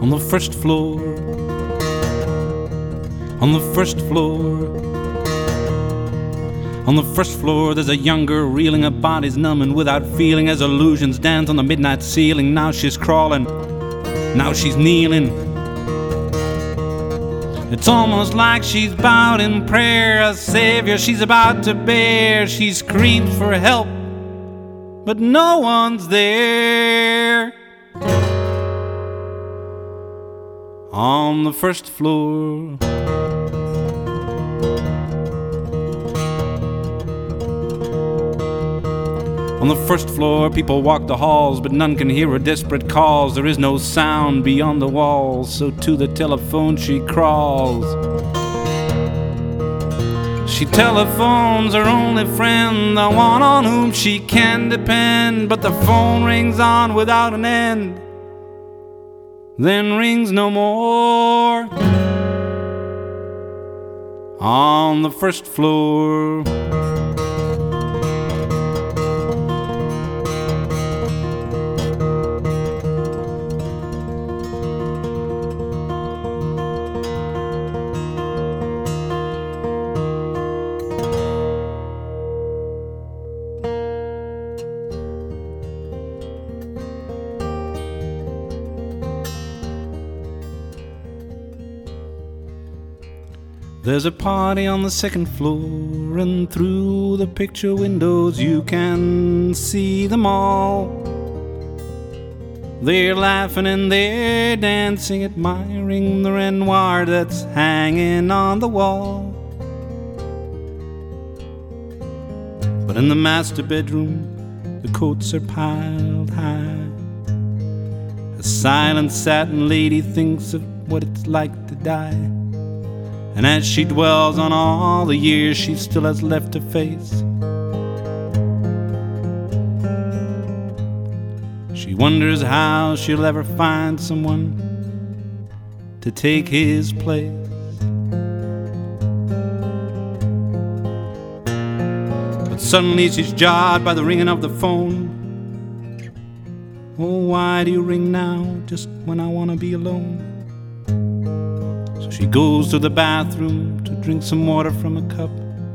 on the first floor, on the first floor. On the first floor there's a young girl reeling, her body's numb and without feeling as illusions dance on the midnight ceiling. Now she's crawling, now she's kneeling. It's almost like she's bowed in prayer, a savior she's about to bear. She screams for help, but no one's there. On the first floor, on the first floor, people walk the halls, but none can hear her desperate calls. There is no sound beyond the walls, so to the telephone she crawls. She telephones her only friend, the one on whom she can depend. But the phone rings on without an end, then rings no more. On the first floor, there's a party on the second floor, and through the picture windows you can see them all. They're laughing and they're dancing, admiring the Renoir that's hanging on the wall. But in the master bedroom, the coats are piled high. A silent satin lady thinks of what it's like to die. And as she dwells on all the years she still has left to face, she wonders how she'll ever find someone to take his place. But suddenly she's jarred by the ringing of the phone. Oh, why do you ring now, just when I want to be alone? She goes to the bathroom to drink some water from a cup.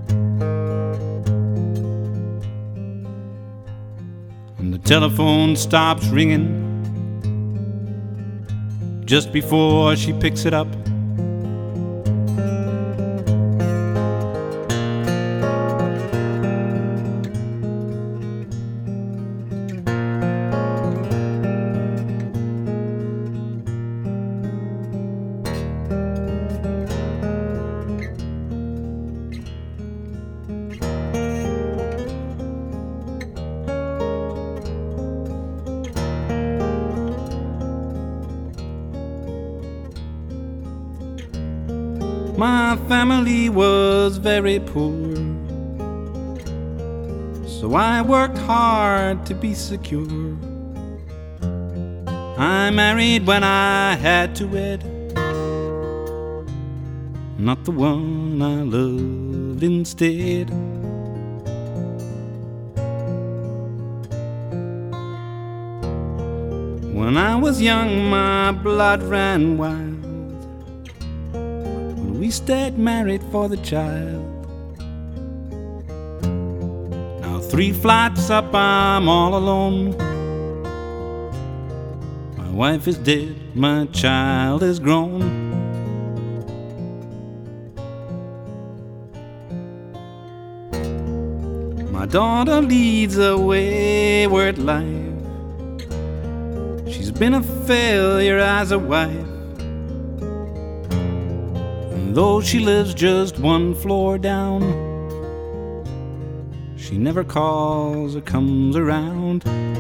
And the telephone stops ringing just before she picks it up. My family was very poor, so I worked hard to be secure. I married when I had to wed, not the one I loved instead. When I was young, my blood ran wild. We stayed married for the child. Now 3 flights up, I'm all alone. My wife is dead, my child is grown. My daughter leads a wayward life. She's been a failure as a wife. Though she lives just 1 floor down, she never calls or comes around.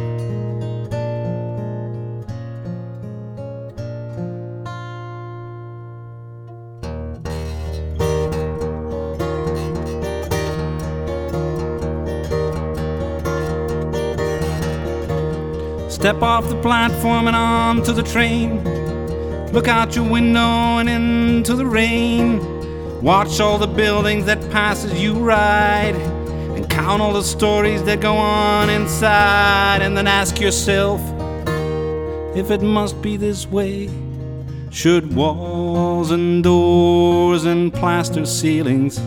Step off the platform and onto the train. Look out your window and into the rain. Watch all the buildings that pass as you ride, and count all the stories that go on inside. And then ask yourself if it must be this way, Should walls and doors and plaster ceilings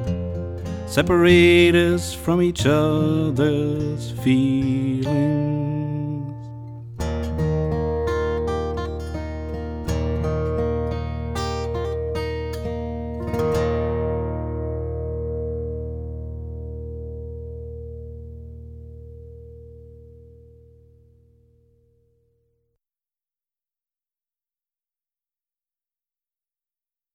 separate us from each other's feelings?